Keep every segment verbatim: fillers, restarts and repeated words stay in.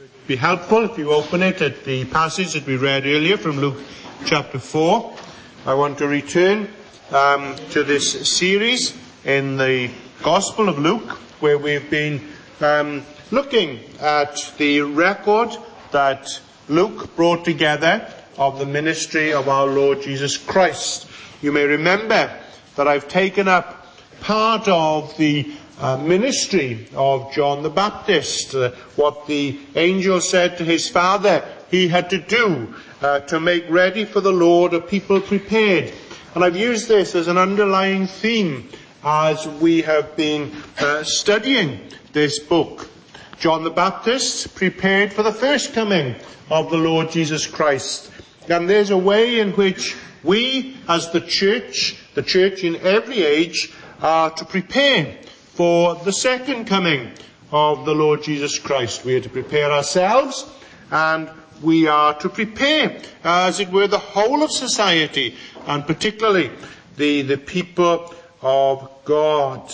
It'd be helpful if you open it at the passage that we read earlier from Luke chapter four. I want to return um, to this series in the Gospel of Luke, where we've been um, looking at the record that Luke brought together of the ministry of our Lord Jesus Christ. You may remember that I've taken up part of the uh, ministry of John the Baptist, uh, what the angel said to his father he had to do uh, to make ready for the Lord a people prepared. And I've used this as an underlying theme as we have been uh, studying this book. John the Baptist prepared for the first coming of the Lord Jesus Christ. And there's a way in which we, as the church, the church in every age, are to prepare for the second coming of the Lord Jesus Christ. We are to prepare ourselves, and we are to prepare, as it were, the whole of society, and particularly the, the people of God.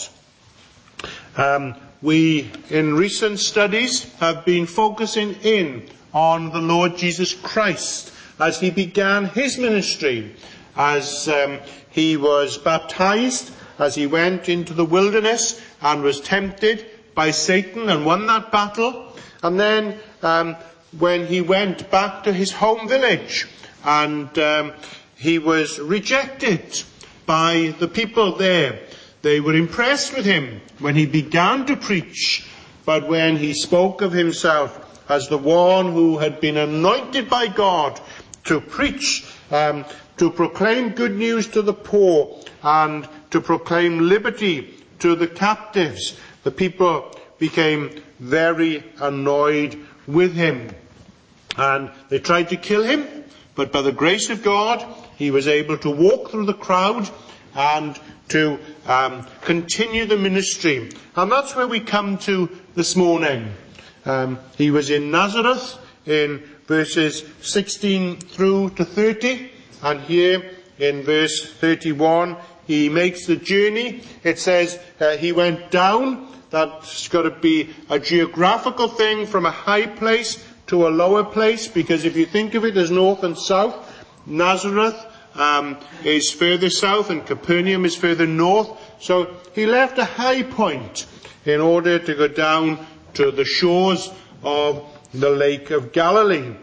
Um, we, in recent studies, have been focusing in on the Lord Jesus Christ as he began his ministry, as um, he was baptized, as he went into the wilderness and was tempted by Satan and won that battle. And then um, when he went back to his home village and um, he was rejected by the people there. They were impressed with him when he began to preach, but when he spoke of himself as the one who had been anointed by God to preach, um, to proclaim good news to the poor and to proclaim liberty to the captives, the people became very annoyed with him. And they tried to kill him, but by the grace of God, he was able to walk through the crowd and to um, continue the ministry. And that's where we come to this morning. Um, he was in Nazareth in verses sixteen through to thirty, and here in verse thirty-one, he makes the journey. It says uh, he went down. That's got to be a geographical thing, from a high place to a lower place, because if you think of it as north and south, Nazareth um, is further south and Capernaum is further north. So he left a high point in order to go down to the shores of the Lake of Galilee.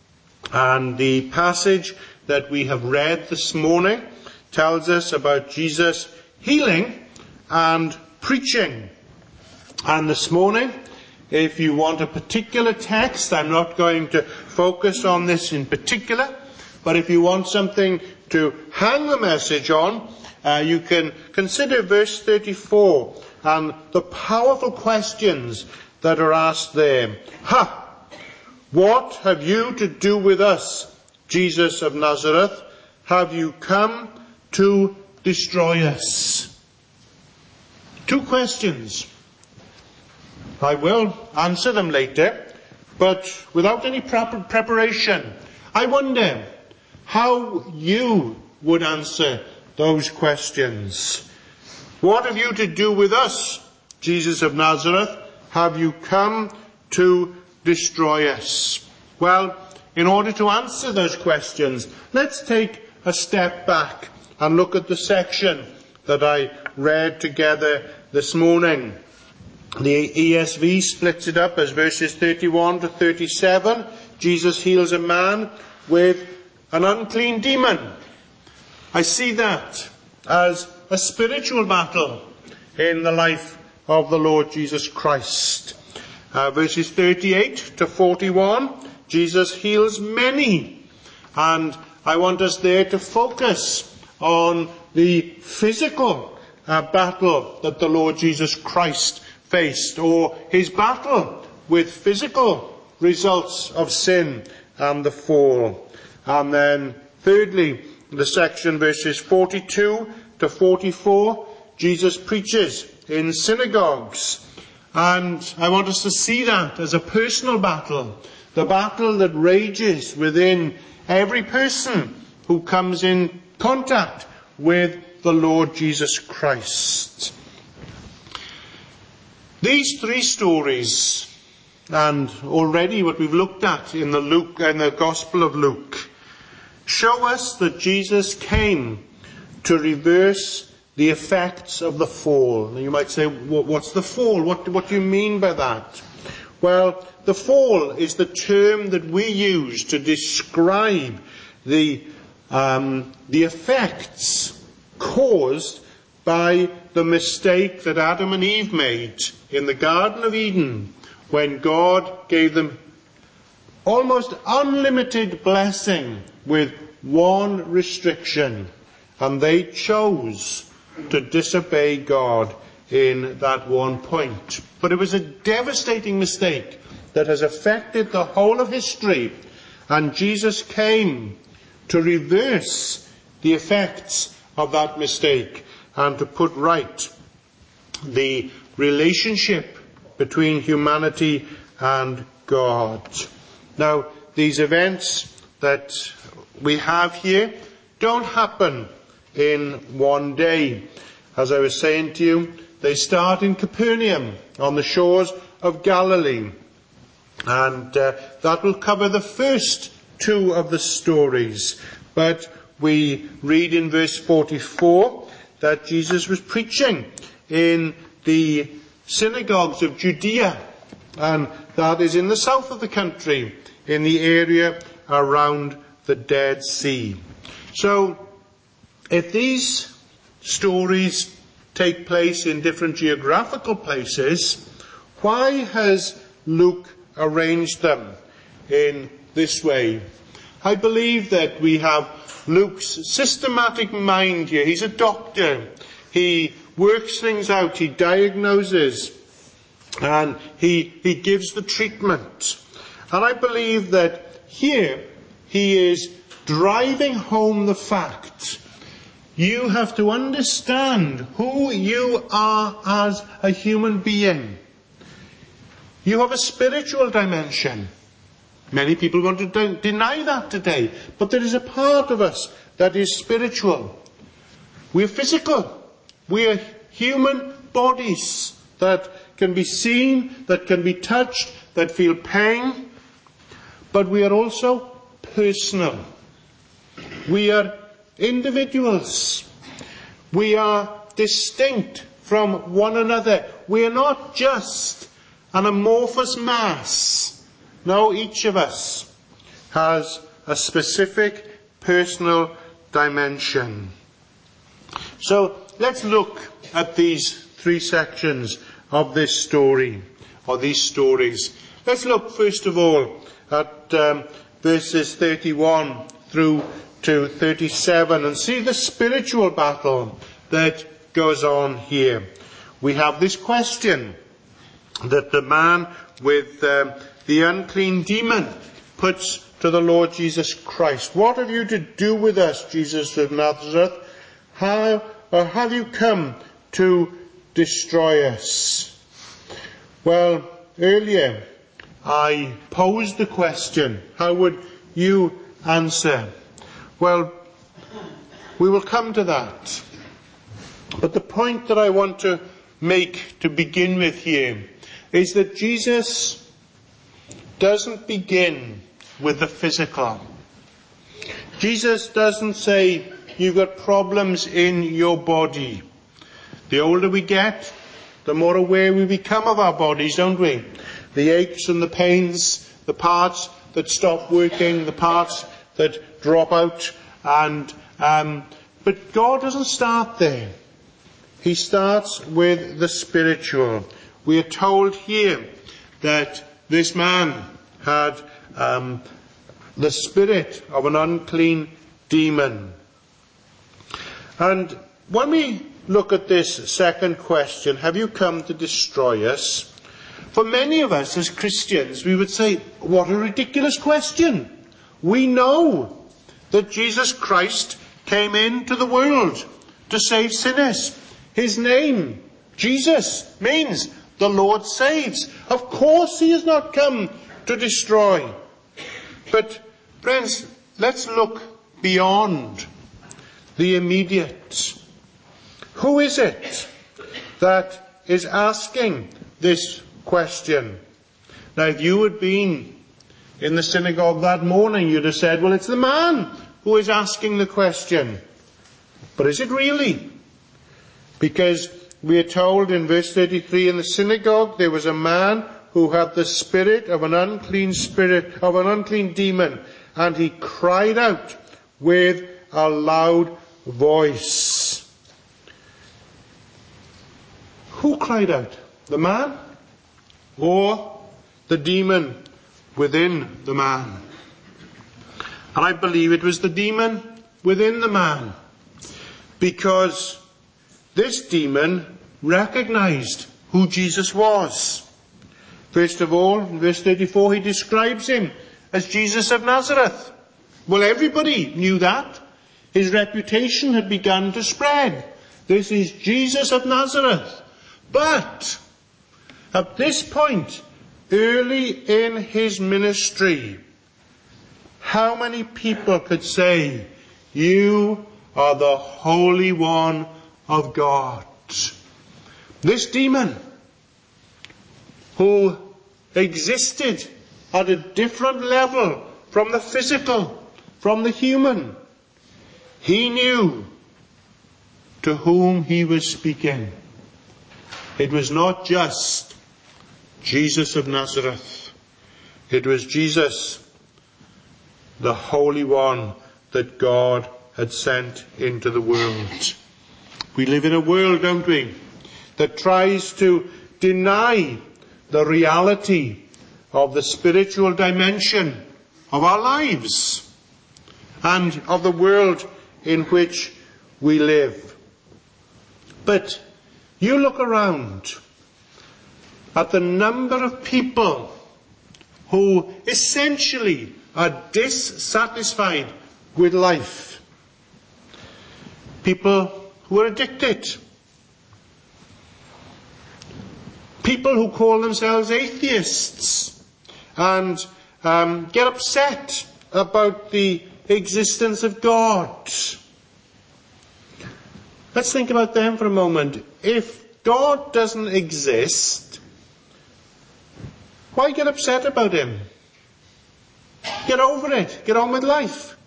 And the passage that we have read this morning tells us about Jesus healing and preaching. And this morning, if you want a particular text, I'm not going to focus on this in particular, but if you want something to hang the message on, uh, you can consider verse thirty-four and the powerful questions that are asked there. Ha! What have you to do with us, Jesus of Nazareth? Have you come to destroy us? Two questions. I will answer them later, but without any prep- preparation. I wonder how you would answer those questions. What have you to do with us, Jesus of Nazareth? Have you come to destroy us? Well, in order to answer those questions, let's take a step back and look at the section that I read together this morning. The E S V splits it up as verses thirty-one to thirty-seven. Jesus heals a man with an unclean demon. I see that as a spiritual battle in the life of the Lord Jesus Christ. Uh, verses thirty-eight to forty-one, Jesus heals many. And I want us there to focus on the physical uh, battle that the Lord Jesus Christ faced, or his battle with physical results of sin and the fall. And then thirdly, the section verses forty-two to forty-four, Jesus preaches in synagogues. And I want us to see that as a personal battle, the battle that rages within every person who comes in contact with the Lord Jesus Christ. These three stories and already what we've looked at in the Luke in the Gospel of Luke show us that Jesus came to reverse the effects of the fall. Now you might say, what's the fall? What, what do you mean by that? Well, the fall is the term that we use to describe the, um, the effects caused by the mistake that Adam and Eve made in the Garden of Eden when God gave them almost unlimited blessing with one restriction, and they chose to disobey God in that one point. But it was a devastating mistake that has affected the whole of history, and Jesus came to reverse the effects of that mistake and to put right the relationship between humanity and God. Now, these events that we have here don't happen in one day. As I was saying to you, they start in Capernaum on the shores of Galilee. And uh, that will cover the first two of the stories. But we read in verse forty-four that Jesus was preaching in the synagogues of Judea, and that is in the south of the country, in the area around the Dead Sea. So, if these stories take place in different geographical places, why has Luke arranged them in this way? I believe that we have Luke's systematic mind here. He's a doctor. He works things out. He diagnoses. And he, he gives the treatment. And I believe that here he is driving home the fact. You have to understand who you are as a human being. You have a spiritual dimension. Many people want to de- deny that today. But there is a part of us that is spiritual. We are physical. We are human bodies that can be seen, that can be touched, that feel pain. But we are also personal. We are individuals. We are distinct from one another. We are not just an amorphous mass. No, each of us has a specific personal dimension. So let's look at these three sections of this story, or these stories. Let's look first of all at um, verses thirty-one through to thirty-seven and see the spiritual battle that goes on here. We have this question that the man with um, the unclean demon puts to the Lord Jesus Christ. What have you to do with us, Jesus of Nazareth? How or have you come to destroy us? Well, earlier I posed the question, how would you answer? Well, we will come to that. But the point that I want to make to begin with here is that Jesus doesn't begin with the physical. Jesus doesn't say, you've got problems in your body. The older we get, the more aware we become of our bodies, don't we? The aches and the pains, the parts that stop working, the parts that drop out, and um, but God doesn't start there. He starts with the spiritual. We are told here that this man had um, the spirit of an unclean demon. And when we look at this second question, have you come to destroy us? For many of us as Christians, we would say, what a ridiculous question. We know that Jesus Christ came into the world to save sinners. His name, Jesus, means the Lord saves. Of course he has not come to destroy. But friends, let's look beyond the immediate. Who is it that is asking this question? Now, if you had been in the synagogue that morning, you'd have said, well, it's the man who is asking the question. But is it really? Because we are told in verse thirty-three, in the synagogue there was a man who had the spirit of an unclean spirit, of an unclean demon, and he cried out with a loud voice. Who cried out? The man? Or the demon within the man? And I believe it was the demon within the man, because this demon recognized who Jesus was. First of all, in verse thirty-four, he describes him as Jesus of Nazareth. Well, everybody knew that. His reputation had begun to spread. This is Jesus of Nazareth. But at this point, early in his ministry, how many people could say, you are the Holy One of God? This demon, who existed at a different level from the physical, from the human, he knew to whom he was speaking. It was not just Jesus of Nazareth. It was Jesus, the Holy One that God had sent into the world. We live in a world, don't we, that tries to deny the reality of the spiritual dimension of our lives and of the world in which we live. But you look around at the number of people who essentially are dissatisfied with life. People who are addicted. People who call themselves atheists and um, get upset about the existence of God. Let's think about them for a moment. If God doesn't exist, why get upset about him? Get over it. Get on with life.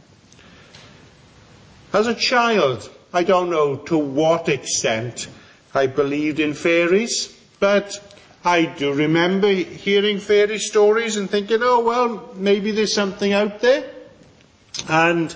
As a child, I don't know to what extent I believed in fairies, but I do remember hearing fairy stories and thinking, oh, well, maybe there's something out there. And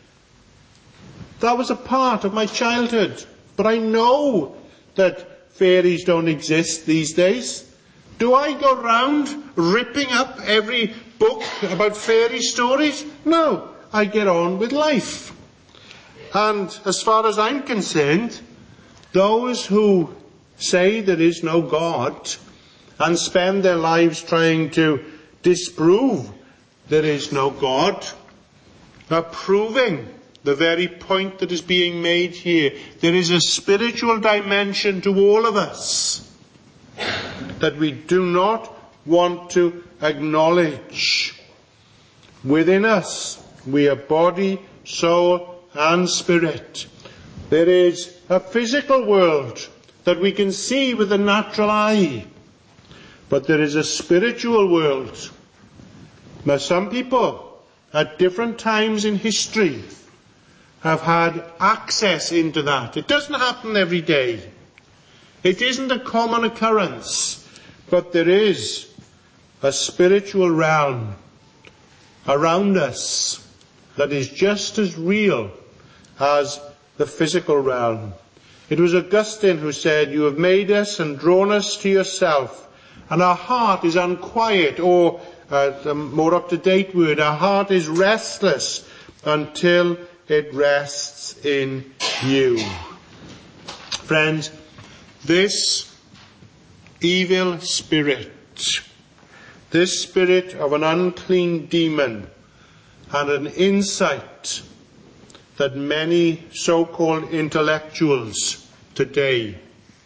that was a part of my childhood. But I know that fairies don't exist these days. Do I go round ripping up every book about fairy stories? No, I get on with life. And as far as I'm concerned, those who say there is no God and spend their lives trying to disprove there is no God are proving the very point that is being made here. There is a spiritual dimension to all of us that we do not want to acknowledge. Within us, we are body, soul, and spirit. There is a physical world that we can see with the natural eye, but there is a spiritual world. Now, some people at different times in history have had access into that. It doesn't happen every day. It isn't a common occurrence, but there is a spiritual realm around us that is just as real as the physical realm. It was Augustine who said, you have made us and drawn us to yourself, and our heart is unquiet, or uh, the more up-to-date word, our heart is restless until it rests in you. Friends, this evil spirit, this spirit of an unclean demon, had an insight that many so-called intellectuals today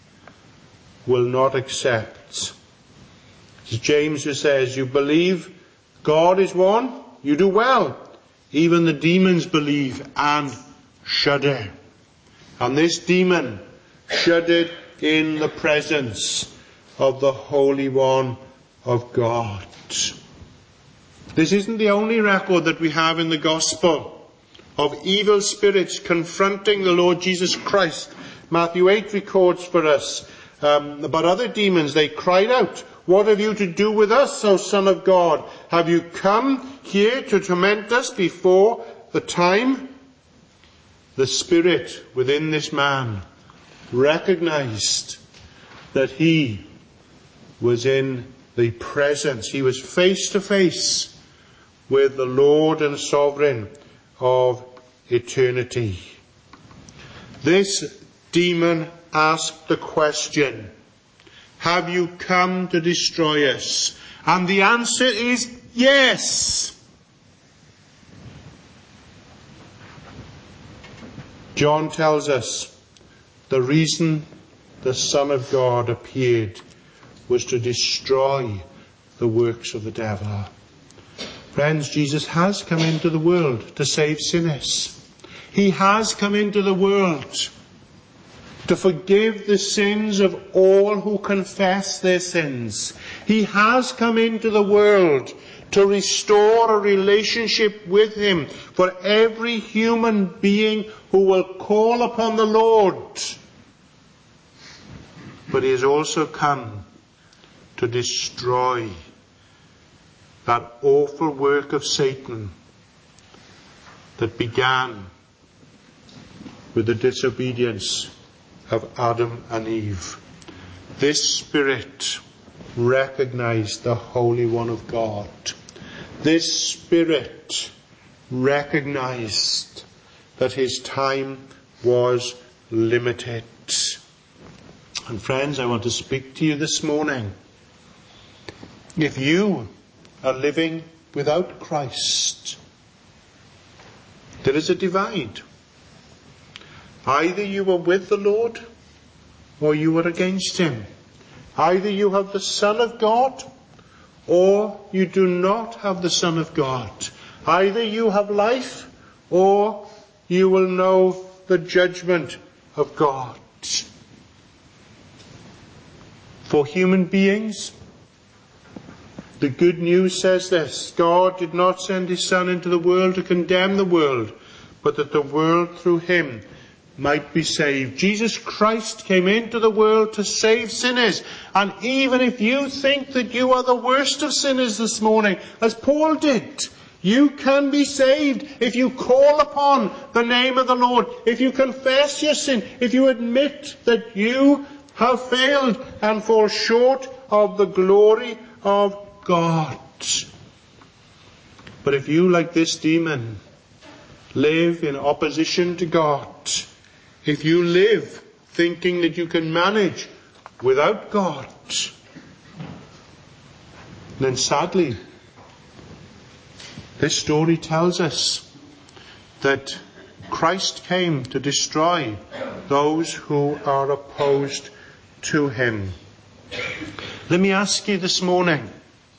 will not accept. It's James who says, you believe God is one, you do well. Even the demons believe and shudder. And this demon shuddered in the presence of the Holy One of God. This isn't the only record that we have in the gospel of evil spirits confronting the Lord Jesus Christ. Matthew eight records for us um, about other demons. They cried out, "What have you to do with us, O Son of God? Have you come here to torment us before the time?" The spirit within this man recognized that he was in the presence, he was face to face with the Lord and Sovereign of eternity. This demon asked the question, "Have you come to destroy us?" And the answer is yes. John tells us the reason the Son of God appeared was to destroy the works of the devil. Friends, Jesus has come into the world to save sinners. He has come into the world to forgive the sins of all who confess their sins. He has come into the world to restore a relationship with Him for every human being who will call upon the Lord. But He has also come to destroy that awful work of Satan that began with the disobedience of Adam and Eve. This spirit recognized the Holy One of God. This spirit recognized that his time was limited. And friends, I want to speak to you this morning. If you are living without Christ, there is a divide. Either you are with the Lord or you are against Him. Either you have the Son of God or you do not have the Son of God. Either you have life or you will know the judgment of God. For human beings, the good news says this: God did not send His Son into the world to condemn the world, but that the world through Him might be saved. Jesus Christ came into the world to save sinners. And even if you think that you are the worst of sinners this morning, as Paul did, you can be saved if you call upon the name of the Lord, if you confess your sin, if you admit that you have failed and fall short of the glory of God. But if you, like this demon, live in opposition to God, if you live thinking that you can manage without God, then sadly, this story tells us that Christ came to destroy those who are opposed to Him. Let me ask you this morning,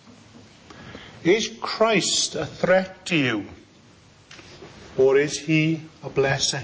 is Christ a threat to you, or is He a blessing?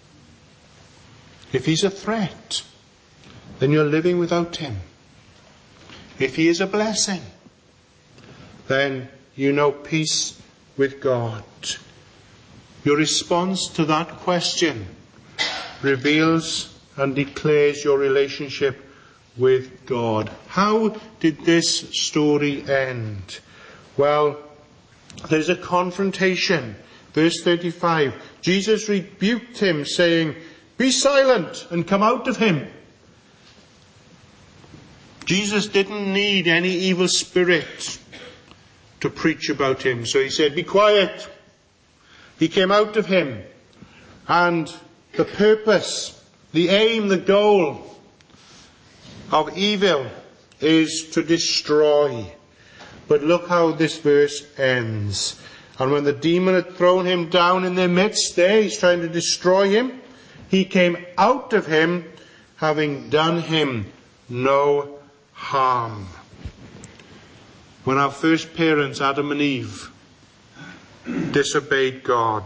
If He's a threat, then you're living without Him. If He is a blessing, then you know peace with God. Your response to that question reveals and declares your relationship with God. How did this story end? Well, there's a confrontation. Verse thirty-five, Jesus rebuked him, saying, "Be silent and come out of him." Jesus didn't need any evil spirit to preach about him, so he said, "Be quiet." He came out of him, and the purpose, the aim, the goal of evil is to destroy. But look how this verse ends. And when the demon had thrown him down in their midst, there he's trying to destroy him, he came out of him, having done him no harm. When our first parents, Adam and Eve, disobeyed God,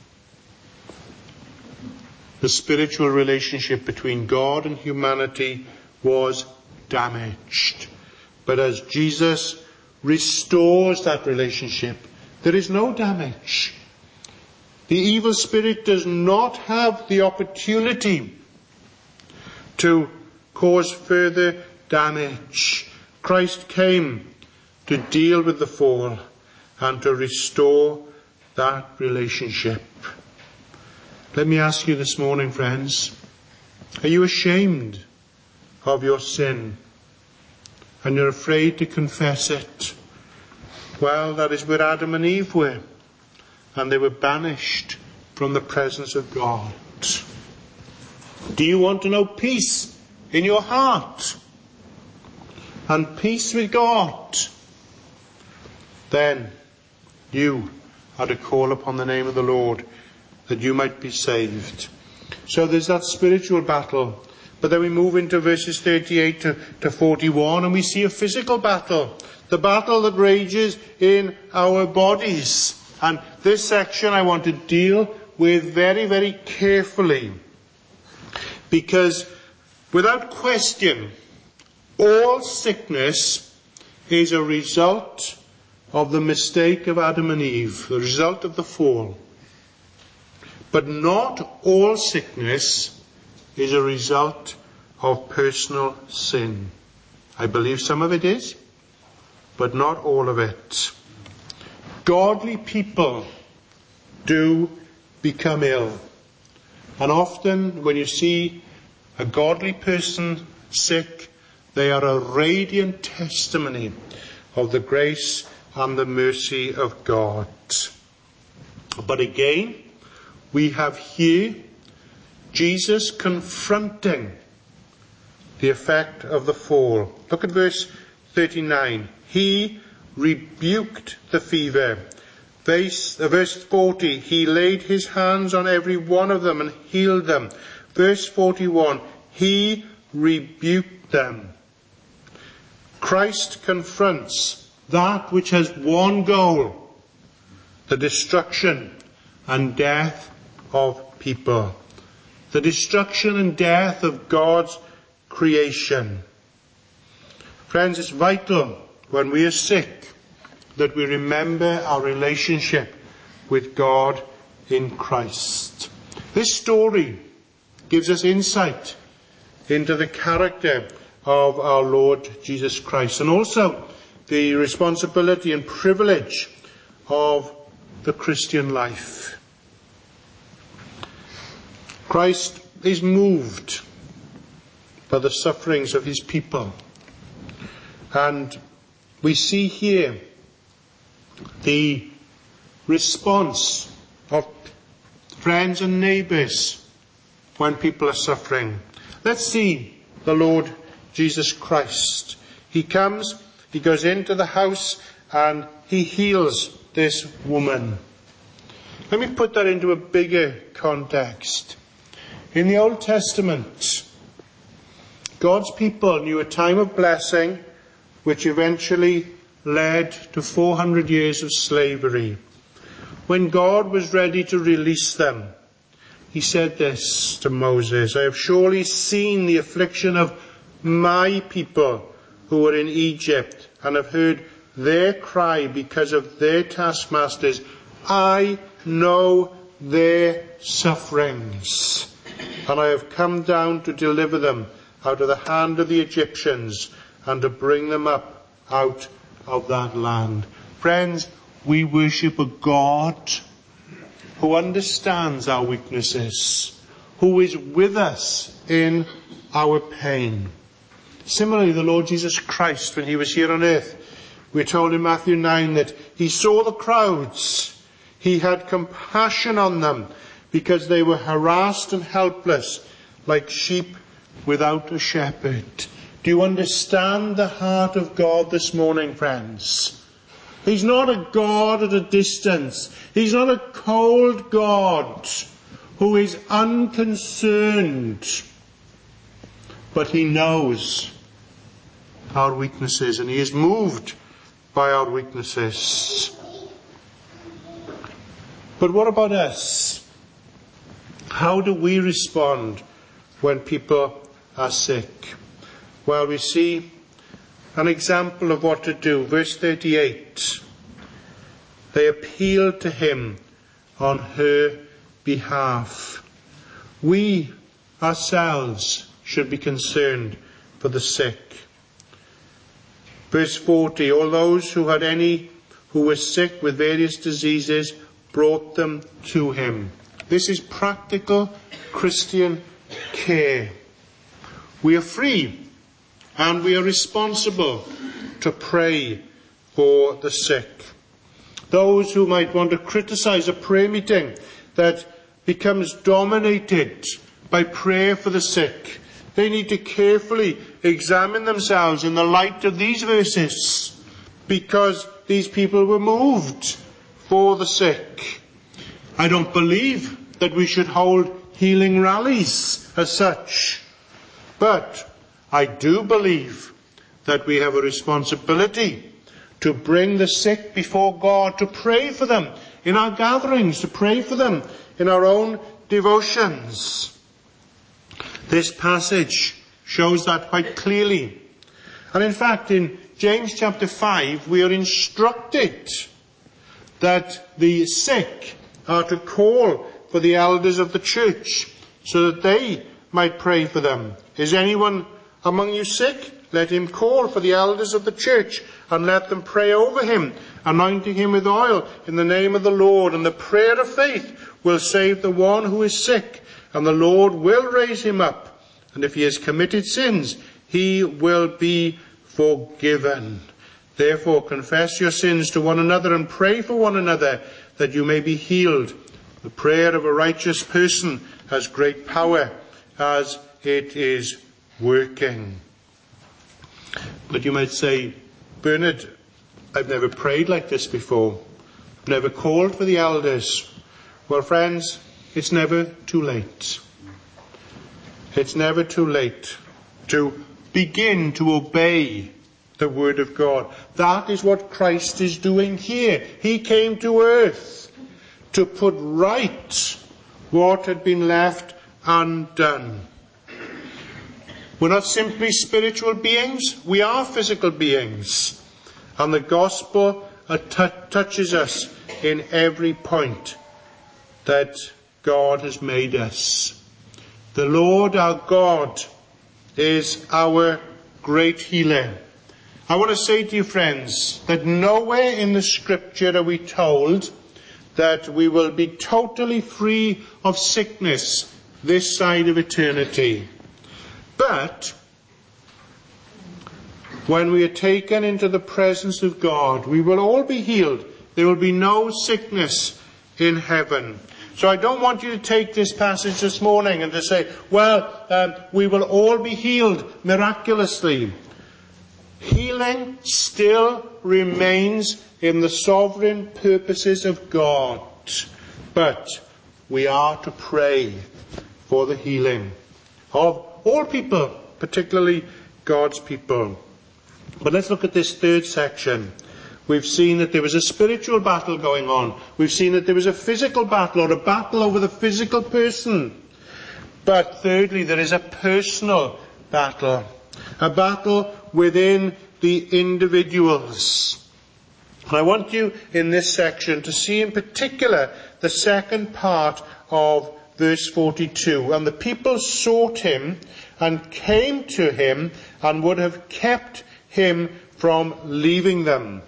the spiritual relationship between God and humanity was damaged. But as Jesus restores that relationship. There is no damage. The evil spirit does not have the opportunity to cause further damage. Christ came to deal with the fall and to restore that relationship. Let me ask you this morning, friends, are you ashamed of your sin and you're afraid to confess it? Well, that is where Adam and Eve were, and they were banished from the presence of God. Do you want to know peace in your heart and peace with God? Then you are to call upon the name of the Lord that you might be saved. So there's that spiritual battle. But then we move into verses thirty-eight to, to forty-one, and we see a physical battle. The battle that rages in our bodies. And this section I want to deal with very, very carefully. Because without question, all sickness is a result of the mistake of Adam and Eve, the result of the fall. But not all sickness is a result of personal sin. I believe some of it is, but not all of it. Godly people do become ill. And often when you see a godly person sick, they are a radiant testimony of the grace and the mercy of God. But again, we have here Jesus confronting the effect of the fall. Look at verse thirty-nine. He rebuked the fever. Verse, uh, verse forty. He laid his hands on every one of them and healed them. Verse forty-one. He rebuked them. Christ confronts that which has one goal: the destruction and death of people. The destruction and death of God's creation. Friends, it's vital when we are sick that we remember our relationship with God in Christ. This story gives us insight into the character of our Lord Jesus Christ, and also the responsibility and privilege of the Christian life. Christ is moved by the sufferings of his people. And we see here the response of friends and neighbours when people are suffering. Let's see the Lord Jesus Christ. He comes, he goes into the house, and he heals this woman. Let me put that into a bigger context. In the Old Testament, God's people knew a time of blessing which eventually led to four hundred years of slavery. When God was ready to release them, he said this to Moses: I have surely seen the affliction of my people who are in Egypt, and have heard their cry because of their taskmasters. I know their sufferings, and I have come down to deliver them out of the hand of the Egyptians and to bring them up out of that land. Friends, we worship a God who understands our weaknesses, who is with us in our pain. Similarly, the Lord Jesus Christ, when he was here on earth, we're told in Matthew nine that he saw the crowds. He had compassion on them because they were harassed and helpless, like sheep without a shepherd. Do you understand the heart of God this morning, friends? He's not a God at a distance. He's not a cold God who is unconcerned. But he knows our weaknesses, and he is moved by our weaknesses. But what about us? How do we respond when people are sick? Well, we see an example of what to do. Verse thirty-eight. They appealed to him on her behalf. We ourselves should be concerned for the sick. Verse forty. All those who had any who were sick with various diseases brought them to him. This is practical Christian care. We are free and we are responsible to pray for the sick. Those who might want to criticize a prayer meeting that becomes dominated by prayer for the sick, they need to carefully examine themselves in the light of these verses, because these people were moved for the sick. I don't believe that we should hold healing rallies as such, but I do believe that we have a responsibility to bring the sick before God, to pray for them in our gatherings, to pray for them in our own devotions. This passage shows that quite clearly. And in fact, in James chapter five, we are instructed that the sick are to call for the elders of the church so that they might pray for them. Is anyone among you sick? Let him call for the elders of the church and let them pray over him, anointing him with oil in the name of the Lord. And the prayer of faith will save the one who is sick, and the Lord will raise him up. And if he has committed sins, he will be forgiven. Therefore, confess your sins to one another and pray for one another that you may be healed. The prayer of a righteous person has great power as it is working. But you might say, Bernard, I've never prayed like this before. I've never called for the elders. Well, friends, it's never too late. It's never too late to begin to obey the word of God. That is what Christ is doing here. He came to earth to put right what had been left undone. We're not simply spiritual beings, we are physical beings. And the gospel t- touches us in every point that God has made us. The Lord our God is our great healer. I want to say to you, friends, that nowhere in the scripture are we told that we will be totally free of sickness this side of eternity. But when we are taken into the presence of God, we will all be healed. There will be no sickness in heaven. So I don't want you to take this passage this morning and to say, well, um, we will all be healed miraculously. Healing still remains in the sovereign purposes of God. But we are to pray for the healing of all people, particularly God's people. But let's look at this third section. We've seen that there was a spiritual battle going on. We've seen that there was a physical battle, or a battle over the physical person. But thirdly, there is a personal battle. A battle within the individuals. And I want you in this section to see in particular the second part of verse forty-two. And the people sought him and came to him and would have kept him from leaving them.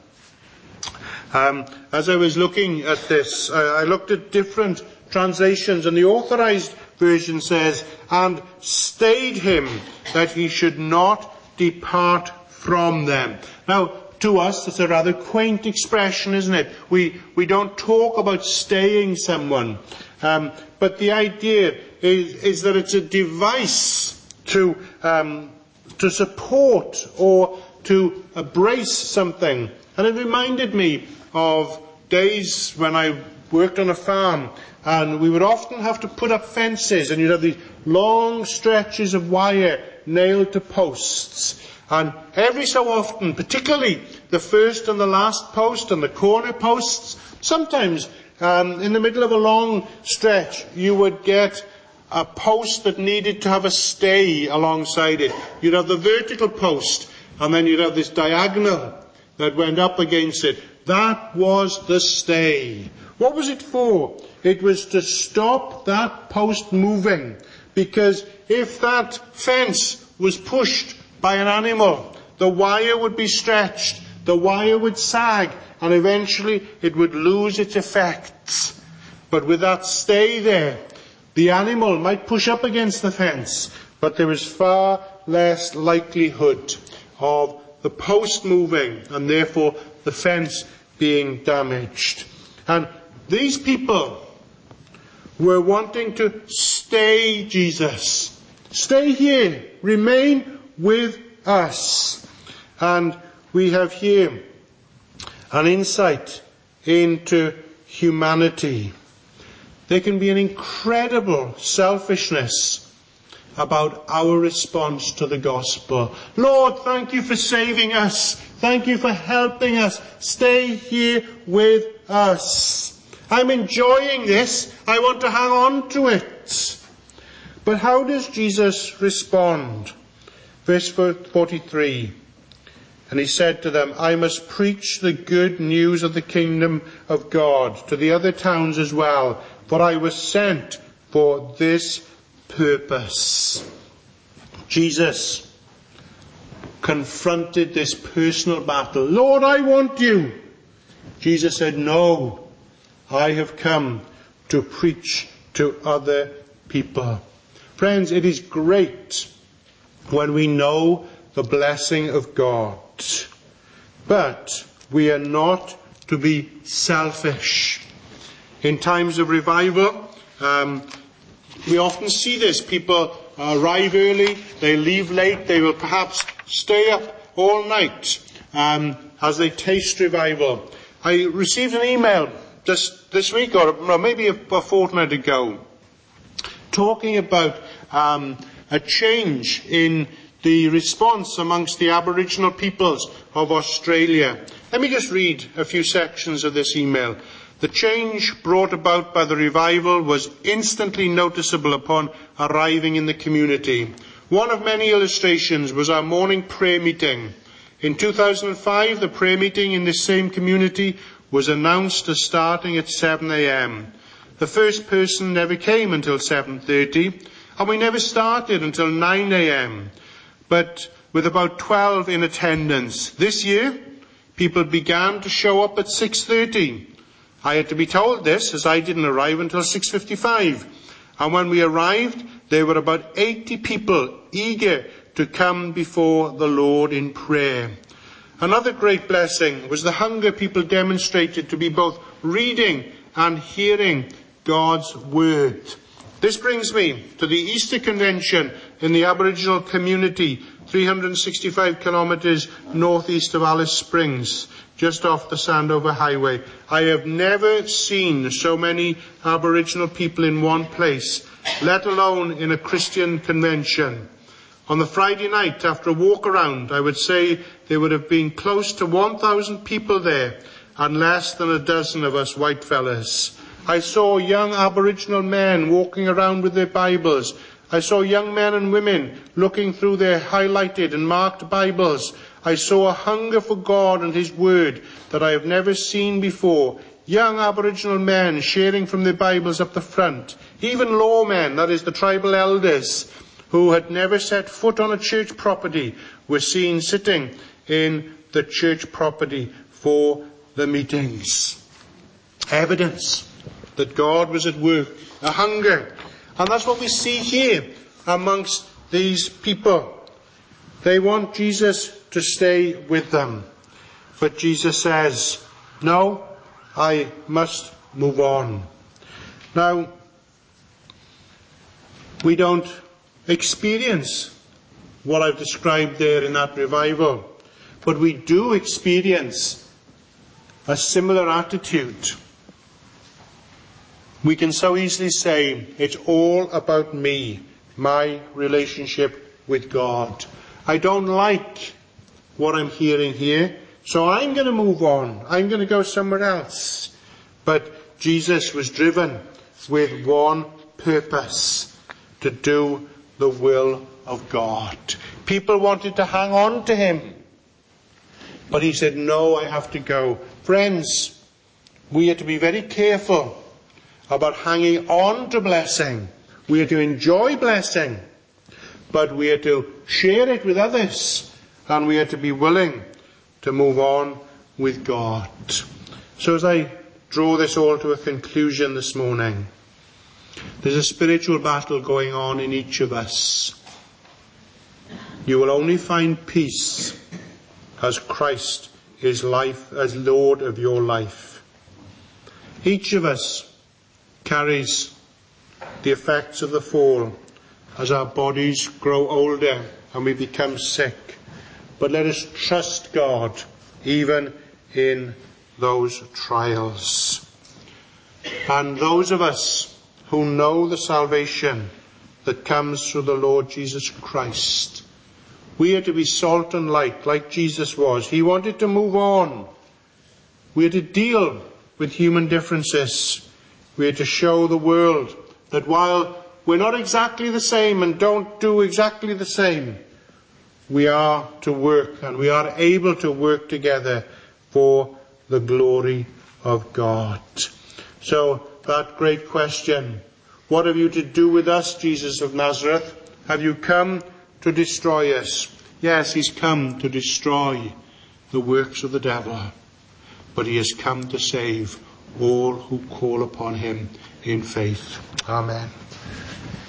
Um, as I was looking at this, I, I looked at different translations, and the authorized version says, and stayed him that he should not depart from them. Now, to us, it's a rather quaint expression, isn't it? We we don't talk about staying someone. Um, but the idea is, is that it's a device to um, to support or to embrace something. And it reminded me of days when I worked on a farm, and we would often have to put up fences, and you'd have these long stretches of wire nailed to posts. And every so often, particularly the first and the last post and the corner posts, sometimes um, in the middle of a long stretch, you would get a post that needed to have a stay alongside it. You'd have the vertical post, and then you'd have this diagonal that went up against it. That was the stay. What was it for? It was to stop that post moving, because if that fence was pushed by an animal, the wire would be stretched, the wire would sag, and eventually it would lose its effects. But with that stay there, the animal might push up against the fence, but there is far less likelihood of the post moving and therefore the fence being damaged. And these people were wanting to stay Jesus. Stay here. Remain with us. And we have here an insight into humanity. There can be an incredible selfishness about our response to the gospel. Lord, thank you for saving us. Thank you for helping us. Stay here with us. I'm enjoying this. I want to hang on to it. But how does Jesus respond? Verse forty-three. And he said to them, I must preach the good news of the kingdom of God to the other towns as well, for I was sent for this purpose. Jesus confronted this personal battle. Lord, I want you. Jesus said, no, I have come to preach to other people. Friends, it is great when we know the blessing of God. But we are not to be selfish. In times of revival, um, we often see this. People arrive early, they leave late, they will perhaps stay up all night um, as they taste revival. I received an email just this week, or maybe a, a fortnight ago, talking about um, a change in the response amongst the Aboriginal peoples of Australia. Let me just read a few sections of this email. The change brought about by the revival was instantly noticeable upon arriving in the community. One of many illustrations was our morning prayer meeting. In two thousand five, the prayer meeting in this same community was announced as starting at seven a.m. The first person never came until seven thirty, and we never started until nine a.m. But with about twelve in attendance. This year, people began to show up at six thirty. I had to be told this, as I didn't arrive until six fifty-five. And when we arrived, there were about eighty people eager to come before the Lord in prayer. Another great blessing was the hunger people demonstrated to be both reading and hearing God's word. This brings me to the Easter Convention in the Aboriginal community, three hundred sixty-five kilometres northeast of Alice Springs, just off the Sandover Highway. I have never seen so many Aboriginal people in one place, let alone in a Christian convention. On the Friday night, after a walk around, I would say there would have been close to one thousand people there, and less than a dozen of us white fellas. I saw young Aboriginal men walking around with their Bibles. I saw young men and women looking through their highlighted and marked Bibles. I saw a hunger for God and His Word that I have never seen before. Young Aboriginal men sharing from their Bibles up the front. Even lawmen, that is the tribal elders, who had never set foot on a church property, were seen sitting in the church property for the meetings. Evidence that God was at work, a hunger. And that's what we see here amongst these people. They want Jesus to stay with them. But Jesus says, no, I must move on. Now, we don't experience what I've described there in that revival, but we do experience a similar attitude. We can so easily say, it's all about me, my relationship with God. I don't like what I'm hearing here, so I'm going to move on. I'm going to go somewhere else. But Jesus was driven with one purpose, to do the will of God. People wanted to hang on to Him. But he said, no, I have to go. Friends, we are to be very careful about hanging on to blessing. We are to enjoy blessing, but we are to share it with others, and we are to be willing to move on with God. So as I draw this all to a conclusion this morning, there's a spiritual battle going on in each of us. You will only find peace as Christ is life, as Lord of your life. Each of us carries the effects of the fall as our bodies grow older and we become sick. But let us trust God even in those trials. And those of us who know the salvation that comes through the Lord Jesus Christ, we are to be salt and light like Jesus was. He wanted to move on. We are to deal with human differences. We are to show the world that while we're not exactly the same and don't do exactly the same, we are to work and we are able to work together for the glory of God. So that great question, what have you to do with us, Jesus of Nazareth? Have you come to destroy us? Yes, he's come to destroy the works of the devil, but he has come to save all who call upon him in faith. Amen.